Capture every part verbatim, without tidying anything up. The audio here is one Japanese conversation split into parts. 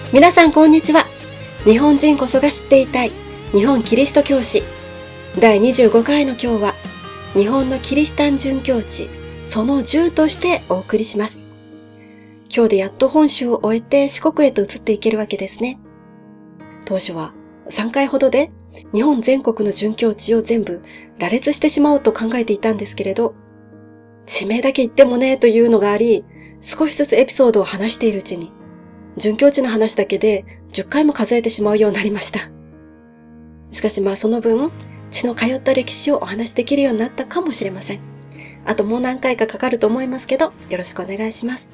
皆さんこんにちは。日本人こそが知っていたい日本キリスト教史だいにじゅうごかいの今日は、日本のキリシタン殉教地そのじゅうとしてお送りします。今日でやっと本州を終えて四国へと移っていけるわけですね。当初はさんかいほどで日本全国の殉教地を全部羅列してしまおうと考えていたんですけれど、地名だけ言ってもねというのがあり、少しずつエピソードを話しているうちに、殉教地の話だけでじゅっかいも数えてしまうようになりました。しかしまあその分、血の通った歴史をお話しできるようになったかもしれません。あともう何回かかかると思いますけど、よろしくお願いします。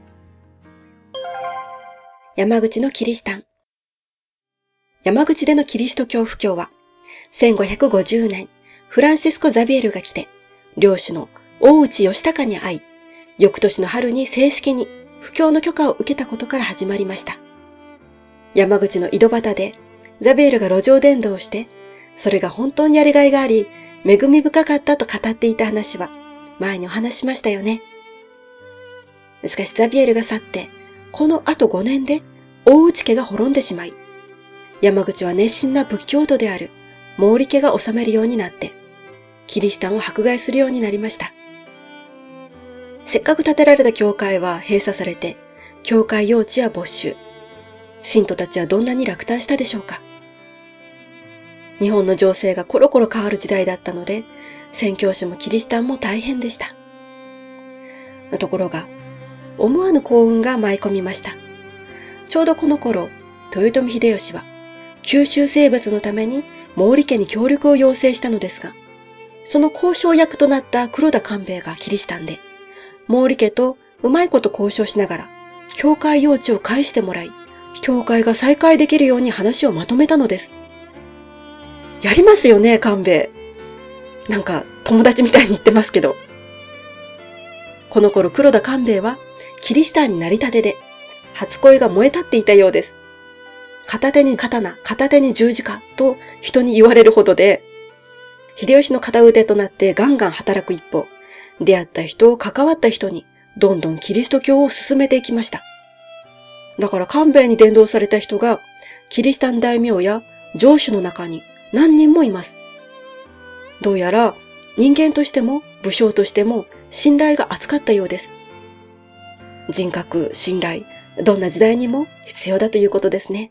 山口のキリシタン。山口でのキリスト教布教は、せんごひゃくごじゅうねん、フランシスコ・ザビエルが来て、領主の大内義隆に会い、翌年の春に正式に布教の許可を受けたことから始まりました。山口の井戸端で、ザビエルが路上伝道をして、それが本当にやりがいがあり、恵み深かったと語っていた話は、前にお話ししましたよね。しかしザビエルが去って、この後ごねんで大内家が滅んでしまい、山口は熱心な仏教徒である毛利家が治めるようになって、キリシタンを迫害するようになりました。せっかく建てられた教会は閉鎖されて、教会用地は没収。信徒たちはどんなに落胆したでしょうか。日本の情勢がコロコロ変わる時代だったので、宣教師もキリシタンも大変でした。ところが、思わぬ幸運が舞い込みました。ちょうどこの頃、豊臣秀吉は、九州征伐のために毛利家に協力を要請したのですが、その交渉役となった黒田官兵衛がキリシタンで、毛利家とうまいこと交渉しながら、教会用地を返してもらい、教会が再開できるように話をまとめたのです。やりますよね、官兵衛。なんか友達みたいに言ってますけど。この頃黒田官兵衛はキリシタンになりたてで、初恋が燃え立っていたようです。片手に刀、片手に十字架と人に言われるほどで、秀吉の片腕となってガンガン働く一方、出会った人、関わった人にどんどんキリスト教を進めていきました。だから官兵衛に伝道された人がキリシタン大名や城主の中に何人もいます。どうやら人間としても武将としても信頼が厚かったようです。人格、信頼、どんな時代にも必要だということですね。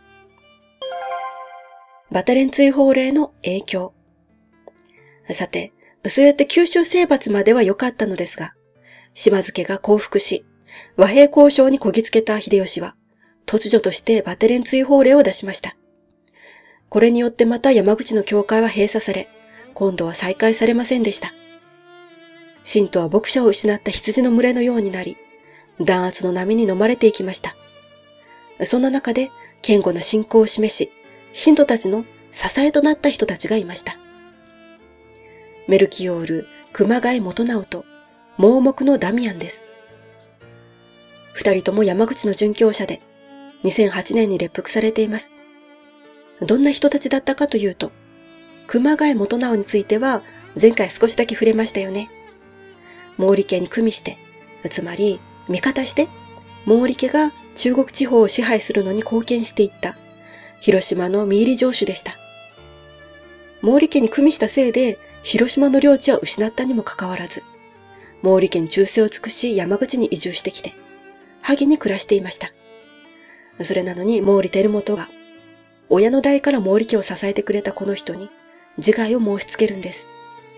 バテレン追放令の影響。さて、そうやって九州征伐までは良かったのですが、島津家が降伏し、和平交渉にこぎつけた秀吉は、突如としてバテレン追放令を出しました。これによってまた山口の教会は閉鎖され、今度は再開されませんでした。信徒は牧者を失った羊の群れのようになり、弾圧の波に飲まれていきました。そんな中で、堅固な信仰を示し、信徒たちの支えとなった人たちがいました。メルキオール、熊谷元直と、盲目のダミアンです。二人とも山口の殉教者で、にせんはちねんに列伏されています。どんな人たちだったかというと、熊谷元直については前回少しだけ触れましたよね。毛利家に組みして、つまり味方して、毛利家が中国地方を支配するのに貢献していった広島の三入城主でした。毛利家に組みしたせいで広島の領地は失ったにもかかわらず、毛利家に忠誠を尽くし山口に移住してきて、萩に暮らしていました。それなのに毛利輝元が、親の代から毛利家を支えてくれたこの人に自害を申し付けるんです。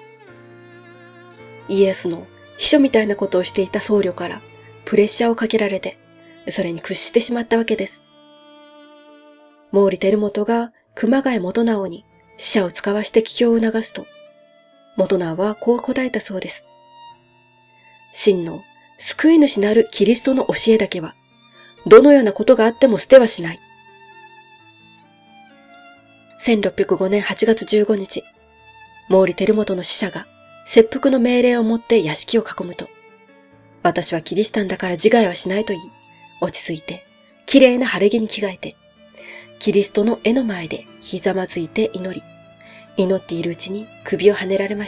イエスの秘書みたいなことをしていた僧侶からプレッシャーをかけられて、それに屈してしまったわけです。毛利輝元が熊谷元直に使者を使わして帰郷を促すと、元直はこう答えたそうです。真の救い主なるキリストの教えだけは、どのようなことがあっても捨てはしない。せんろっぴゃくごねんはちがつじゅうごにち、毛利輝元の使者が切腹の命令をもって屋敷を囲むと、私はキリシタンだから自害はしないと言い、落ち着いて、綺麗な晴れ着に着替えて、キリストの絵の前でひざまずいて祈り、祈っているうちに首をはねられました。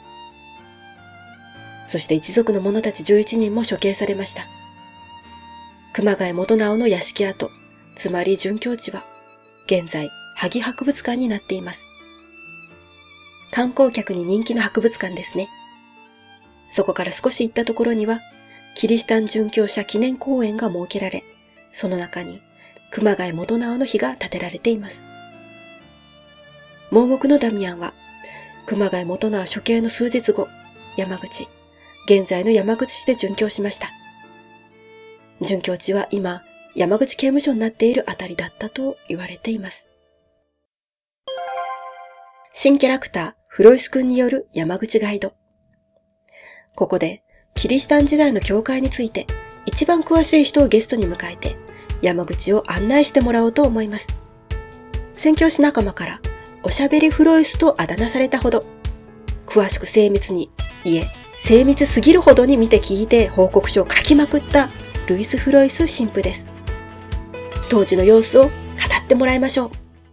そして一族の者たちじゅういちにんも処刑されました。熊谷元直の屋敷跡、 つまり准教地は、現在、萩博物館になっています。観光客に人気の博物館ですね。そこから少し行ったところには、キリシタン殉教者記念公園が設けられ、その中に熊谷元直の碑が建てられています。盲目のダミアンは、熊谷元直処刑の数日後、山口、現在の山口市で殉教しました。殉教地は今、山口刑務所になっているあたりだったと言われています。新キャラクター、フロイス君による山口ガイド。ここで、キリシタン時代の教会について、一番詳しい人をゲストに迎えて、山口を案内してもらおうと思います。宣教師仲間から、おしゃべりフロイスとあだ名されたほど、詳しく精密に、いえ、精密すぎるほどに見て聞いて報告書を書きまくったルイス・フロイス神父です。当時の様子を語ってもらいましょう。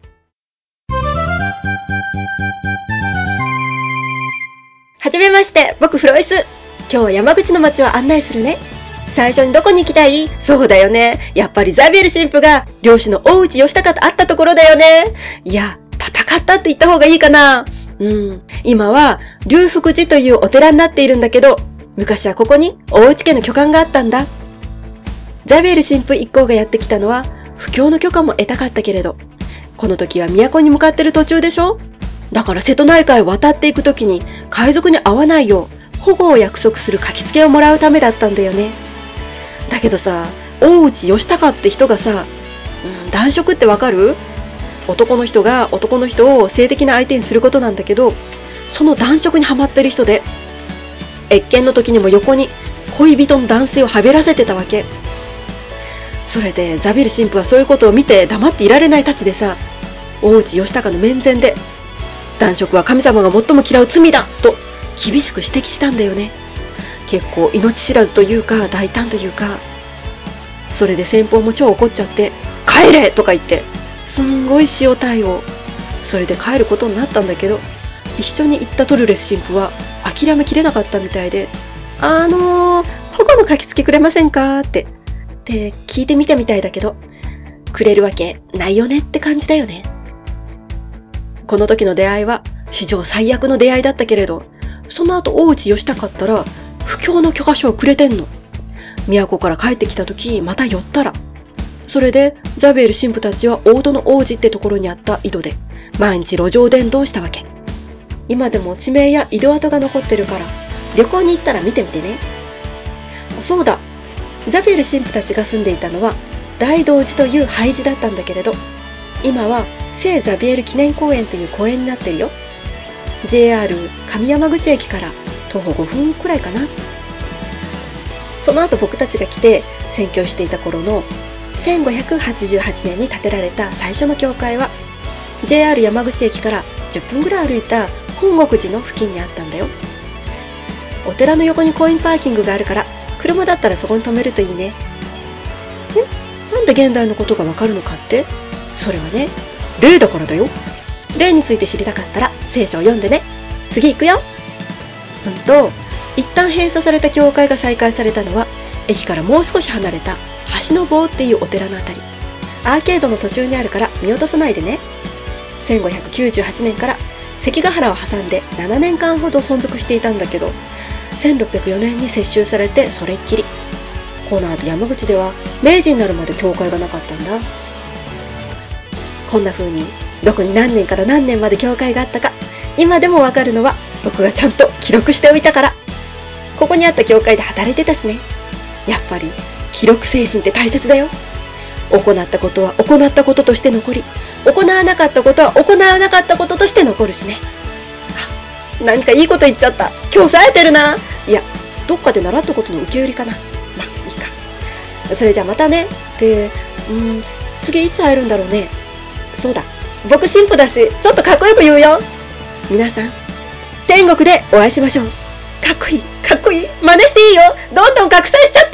はじめまして、僕フロイス。今日は山口の街を案内するね。最初にどこに行きたい？そうだよね。やっぱりザビエル神父が領主の大内義高と会ったところだよね。いや、戦ったって言った方がいいかな。うん。今は、龍福寺というお寺になっているんだけど、昔はここに大内家の居館があったんだ。ザビエル神父一行がやってきたのは、布教の許可も得たかったけれど、この時は都に向かってる途中でしょ？だから瀬戸内海を渡っていく時に海賊に会わないよう保護を約束する書きつけをもらうためだったんだよね。だけどさ、大内義高って人がさ、うん、男色ってわかる？男の人が男の人を性的な相手にすることなんだけど、その男色にハマってる人で、謁見の時にも横に恋人の男性をはべらせてたわけ。それでザビエル神父はそういうことを見て黙っていられないたちでさ、大内義高の面前で、男色は神様が最も嫌う罪だと厳しく指摘したんだよね。結構命知らずというか大胆というか。それで先方も超怒っちゃって、帰れとか言って、すんごい塩対応。それで帰ることになったんだけど、一緒に行ったトルレス神父は諦めきれなかったみたいで、あのー、保護の書きつけくれませんかって、って聞いてみたみたいだけど、くれるわけないよねって感じだよね。この時の出会いは史上最悪の出会いだったけれど、その後大内義高ったら布教の許可書をくれてんの。都から帰ってきた時また寄ったら、それでザビエル神父たちは大戸の王子ってところにあった井戸で毎日路上伝道したわけ。今でも地名や井戸跡が残ってるから旅行に行ったら見てみてね。そうだ、ザビエル神父たちが住んでいたのは大道寺という廃寺だったんだけれど、今は聖ザビエル記念公園という公園になってるよ。 ジェイアール 上山口駅から徒歩ごふんくらいかな。その後僕たちが来て宣教していた頃のせんごひゃくはちじゅうはちねんに建てられた最初の教会は ジェイアール 山口駅からじゅっぷんぐらい歩いた本国寺の付近にあったんだよ。お寺の横にコインパーキングがあるから車だったらそこに止めるといいね。え、なんで現代のことがわかるのかって？それはね、霊だからだよ。霊について知りたかったら聖書を読んでね。次行くよ。うんと、一旦閉鎖された教会が再開されたのは駅からもう少し離れた橋の棒っていうお寺のあたり。アーケードの途中にあるから見落とさないでね。せんごひゃくきゅうじゅうはちねんから関ヶ原を挟んでななねんかんほど存続していたんだけど、せんろっぴゃくよねんに接収されてそれっきり。この後山口では明治になるまで教会がなかったんだ。こんな風にどこに何年から何年まで教会があったか今でもわかるのは僕がちゃんと記録しておいたから。ここにあった教会で働いてたしね。やっぱり記録精神って大切だよ。行ったことは行ったこととして残り、行わなかったことは行わなかったこととして残るしね。あ、何かいいこと言っちゃった。今日冴えてるな。いや、どっかで習ったことの受け売りかな。まあいいか。それじゃあまたね。で、うん、次いつ会えるんだろうね。そうだ、僕神父だしちょっとかっこよく言うよ。皆さん天国でお会いしましょう。かっこいいかっこいい。真似していいよ。どんどん拡散しちゃって。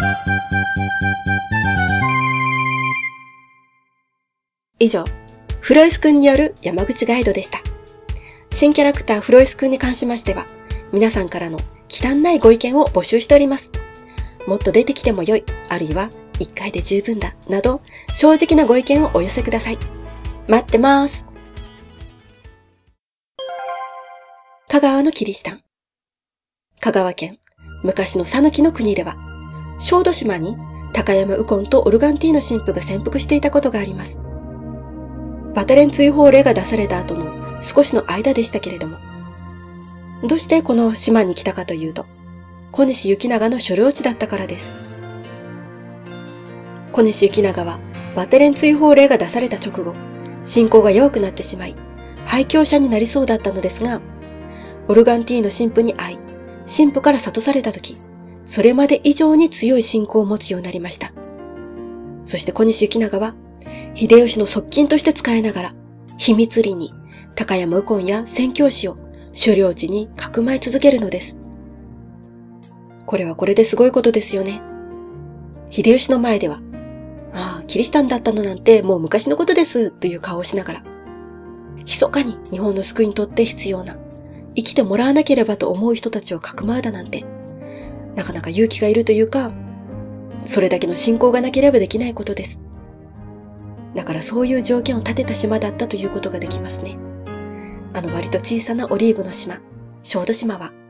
以上、フロイスくんによる山口ガイドでした。新キャラクターフロイスくんに関しましては、皆さんからの忌憚ないご意見を募集しております。もっと出てきてもよい、あるいは一回で十分だ、など正直なご意見をお寄せください。待ってます。香川のキリシタン。香川県、昔の讃岐の国では、小豆島に高山右近とオルガンティーノ神父が潜伏していたことがあります。バタレン追放令が出された後の少しの間でしたけれども、どうしてこの島に来たかというと、小西行長の所領地だったからです。小西行長はバテレン追放令が出された直後、信仰が弱くなってしまい、廃教者になりそうだったのですが、オルガンティーノ神父に会い、神父から諭されたとき、それまで以上に強い信仰を持つようになりました。そして小西行長は、秀吉の側近として使いながら、秘密裏に高山右近や宣教師を所領地にかくまい続けるのです。これはこれですごいことですよね。秀吉の前では、ああ、キリシタンだったのなんてもう昔のことですという顔をしながら、密かに日本の救いにとって必要な、生きてもらわなければと思う人たちをかくまうだなんて、なかなか勇気がいるというか、それだけの信仰がなければできないことです。だからそういう条件を立てた島だったということができますね。あの割と小さなオリーブの島、小豆島は。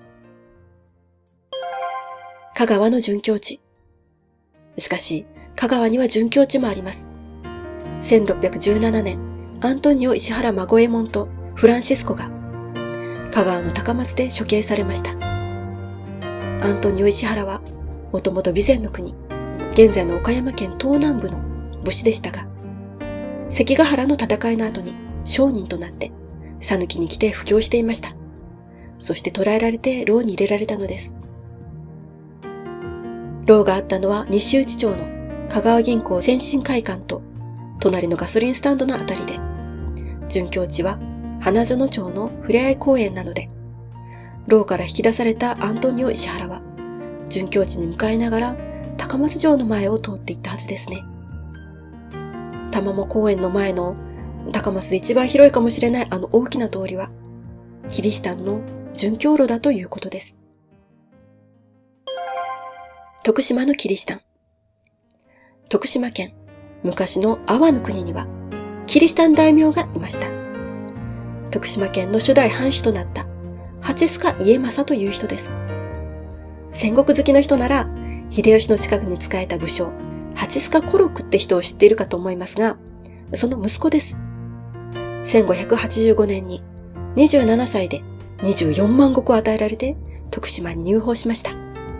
香川の殉教地。しかし、香川には殉教地もあります。せんろっぴゃくじゅうななねん、アントニオ石原孫右衛門とフランシスコが、香川の高松で処刑されました。アントニオ石原は、もともと備前の国、現在の岡山県東南部の武士でしたが、関ヶ原の戦いの後に商人となって、讃岐に来て布教していました。そして捕らえられて牢に入れられたのです。牢があったのは西内町の香川銀行先進会館と隣のガソリンスタンドのあたりで、殉教地は花園町のふれあい公園なので、牢から引き出されたアントニオ石原は、殉教地に向かいながら高松城の前を通っていったはずですね。玉藻公園の前の高松で一番広いかもしれないあの大きな通りは、キリシタンの殉教路だということです。徳島のキリシタン。徳島県、昔の阿波の国には、キリシタン大名がいました。徳島県の初代藩主となった、蜂須賀家政という人です。戦国好きの人なら、秀吉の近くに仕えた武将、蜂須賀小六って人を知っているかと思いますが、その息子です。せんごひゃくはちじゅうごねんににじゅうななさいでにじゅうよんまんごくを与えられて徳島に入邦しました。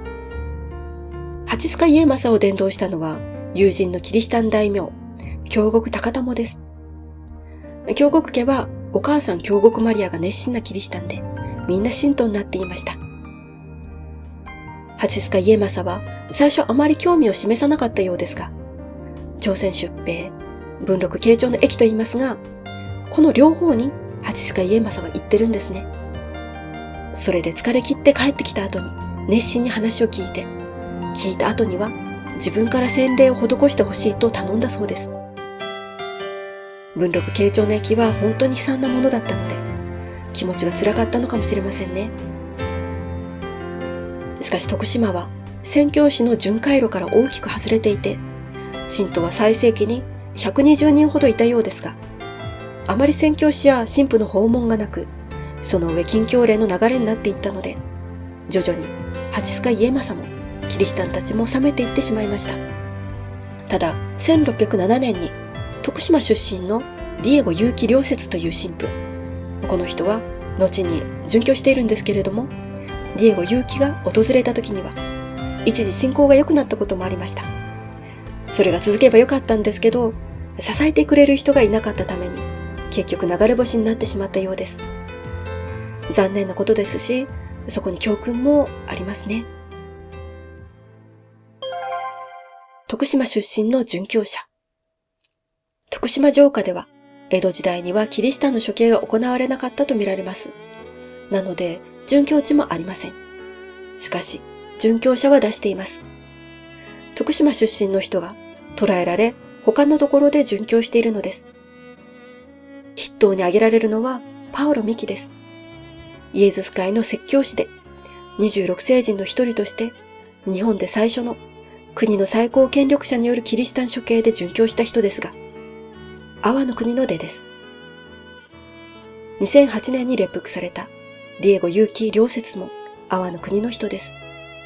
蜂須賀家政を伝道したのは友人のキリシタン大名、京極高友です。京極家はお母さん京極マリアが熱心なキリシタンで、みんな信徒になっていました。蜂須賀家政は最初あまり興味を示さなかったようですが、朝鮮出兵、文禄慶長の役と言いますが、この両方に蜂須賀家政は言ってるんですね。それで疲れ切って帰ってきた後に熱心に話を聞いて、聞いた後には自分から洗礼を施してほしいと頼んだそうです。文禄慶長の役は本当に悲惨なものだったので、気持ちが辛かったのかもしれませんね。しかし徳島は宣教師の巡回路から大きく外れていて、信徒は最盛期にひゃくにじゅうにんほどいたようですが、あまり宣教師や神父の訪問がなく、その上禁教令の流れになっていったので、徐々に蜂須賀家政もキリシタンたちも冷めていってしまいました。ただ、せんろっぴゃくななねんに徳島出身のディエゴ結城良節という神父、この人は後に殉教しているんですけれども、ディエゴ結城が訪れた時には、一時信仰が良くなったこともありました。それが続けばよかったんですけど、支えてくれる人がいなかったために、結局流れ星になってしまったようです。残念なことですし、そこに教訓もありますね。徳島出身の殉教者。徳島城下では、江戸時代にはキリシタンの処刑が行われなかったとみられます。なので、殉教地もありません。しかし、殉教者は出しています。徳島出身の人が捕らえられ、他のところで殉教しているのです。筆頭に挙げられるのはパウロミキです。イエズス会の説教師で、にじゅうろくせいじんの一人として、日本で最初の国の最高権力者によるキリシタン処刑で殉教した人ですが、阿波の国の出です。にせんはちねんに列伏されたディエゴ結城良節も阿波の国の人です。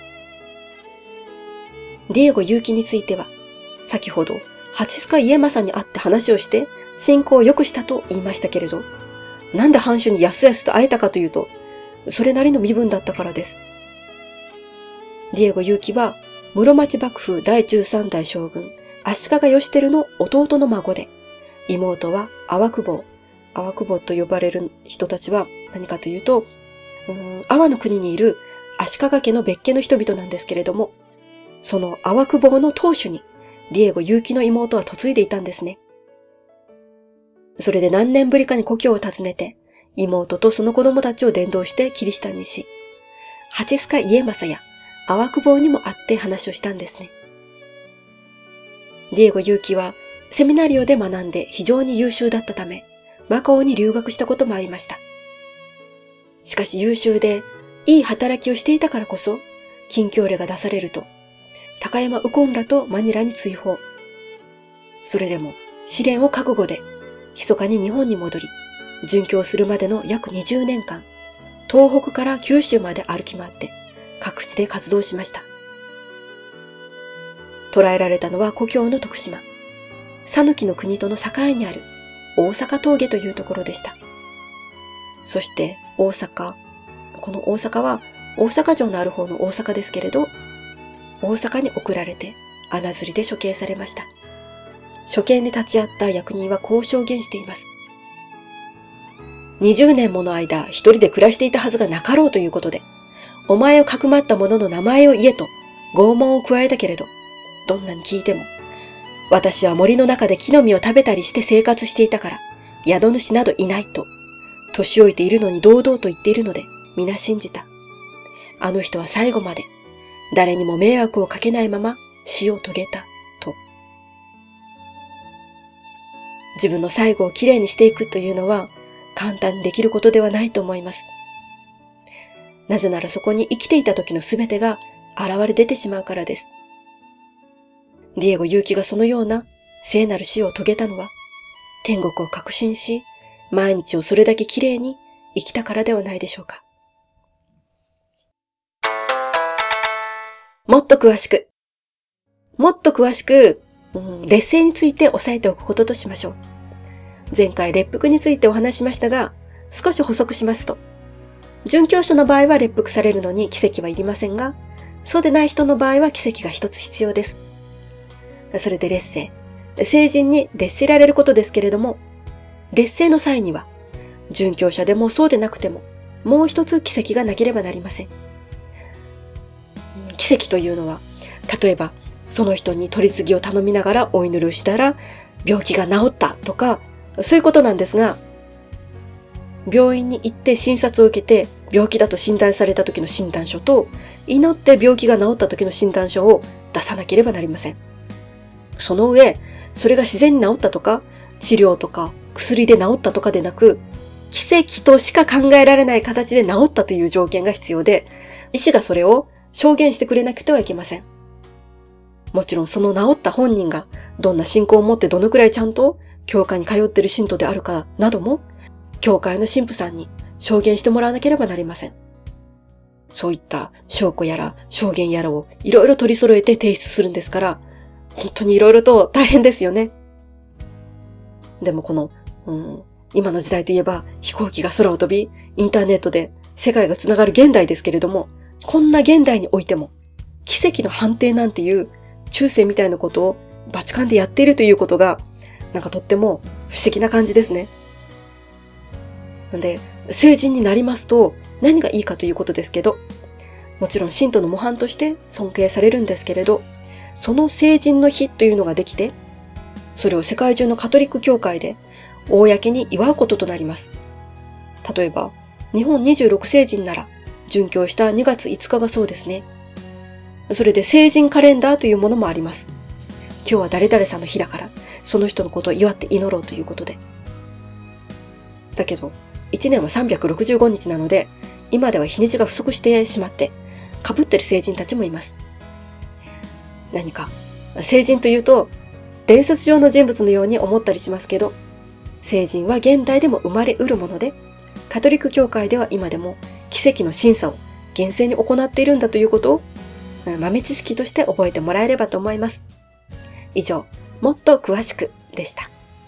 ディエゴ結城については、先ほど蜂須賀家政に会って話をして信仰を良くしたと言いましたけれど、なんで藩主にやすやすと会えたかというと、それなりの身分だったからです。ディエゴ結城は室町幕府だいじゅうさんだい将軍足利義輝の弟の孫で、妹は阿波久保。阿波久保と呼ばれる人たちは何かというと、うーん阿波の国にいる足利家の別家の人々なんですけれども、その阿波久保の当主にディエゴ結城の妹は嫁いでいたんですね。それで何年ぶりかに故郷を訪ねて、妹とその子供たちを伝道してキリシタンにし、蜂須賀家政や阿波久保にも会って話をしたんですね。ディエゴ結城はセミナリオで学んで非常に優秀だったため、マカオに留学したこともありました。しかし優秀でいい働きをしていたからこそ、禁教令が出されると、高山右近らとマニラに追放。それでも試練を覚悟で、密かに日本に戻り、殉教するまでの約にじゅうねんかん、東北から九州まで歩き回って、各地で活動しました。捕らえられたのは故郷の徳島、讃岐の国との境にある大阪峠というところでした。そして大阪、この大阪は大阪城のある方の大阪ですけれど、大阪に送られて穴釣りで処刑されました。処刑に立ち会った役人はこう証言しています。にじゅうねんもの間一人で暮らしていたはずがなかろうということで、お前をかくまった者の名前を言えと拷問を加えたけれど、どんなに聞いても、私は森の中で木の実を食べたりして生活していたから、宿主などいないと、年老いているのに堂々と言っているので、皆信じた。あの人は最後まで、誰にも迷惑をかけないまま死を遂げた、と。自分の最後をきれいにしていくというのは、簡単にできることではないと思います。なぜならそこに生きていた時のすべてが現れ出てしまうからです。ディエゴ結城がそのような聖なる死を遂げたのは、天国を確信し、毎日をそれだけきれいに生きたからではないでしょうか。もっと詳しく、もっと詳しく、うん、劣勢について押さえておくこととしましょう。前回列伏についてお話ししましたが、少し補足しますと、殉教者の場合は列伏されるのに奇跡はいりませんが、そうでない人の場合は奇跡が一つ必要です。それで劣勢。聖人に劣せられることですけれども、劣勢の際には、殉教者でもそうでなくても、もう一つ奇跡がなければなりません。奇跡というのは、例えば、その人に取り次ぎを頼みながらお祈りをしたら、病気が治ったとか、そういうことなんですが、病院に行って診察を受けて病気だと診断された時の診断書と、祈って病気が治った時の診断書を出さなければなりません。その上、それが自然に治ったとか、治療とか薬で治ったとかでなく、奇跡としか考えられない形で治ったという条件が必要で、医師がそれを証言してくれなくてはいけません。もちろんその治った本人がどんな信仰を持ってどのくらいちゃんと教会に通っている信徒であるかなども、教会の神父さんに証言してもらわなければなりません。そういった証拠やら証言やらをいろいろ取り揃えて提出するんですから、本当にいろいろと大変ですよね。でもこの、うん、今の時代といえば飛行機が空を飛び、インターネットで世界がつながる現代ですけれども、こんな現代においても奇跡の判定なんていう中世みたいなことをバチカンでやっているということが、なんかとっても不思議な感じですね。で、聖人になりますと何がいいかということですけど、もちろん信徒の模範として尊敬されるんですけれど、その聖人の日というのができて、それを世界中のカトリック教会で公に祝うこととなります。例えば、日本にじゅうろく聖人なら、殉教したにがついつかがそうですね。それで聖人カレンダーというものもあります。今日は誰々さんの日だから、その人のことを祝って祈ろうということで。だけど、いちねんはさんびゃくろくじゅうごにちなので、今では日にちが不足してしまって、被ってる聖人たちもいます。 何か聖人というと伝説上の人物のように思ったりしますけど、聖人は現代でも生まれうるもので、カトリック教会では今でも奇跡の審査を厳正に行っているんだということを豆知識として覚えてもらえればと思います。以上、もっと詳しくでした。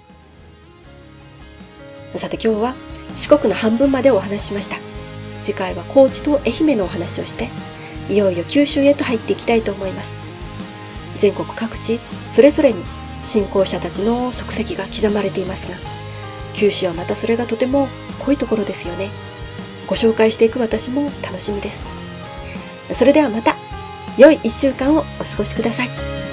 さて今日は四国の半分までお話ししました。次回は高知と愛媛のお話をして、いよいよ九州へと入っていきたいと思います。全国各地それぞれに信仰者たちの足跡が刻まれていますが、九州はまたそれがとても濃いところですよね。ご紹介していく私も楽しみです。それではまた良い一週間をお過ごしください。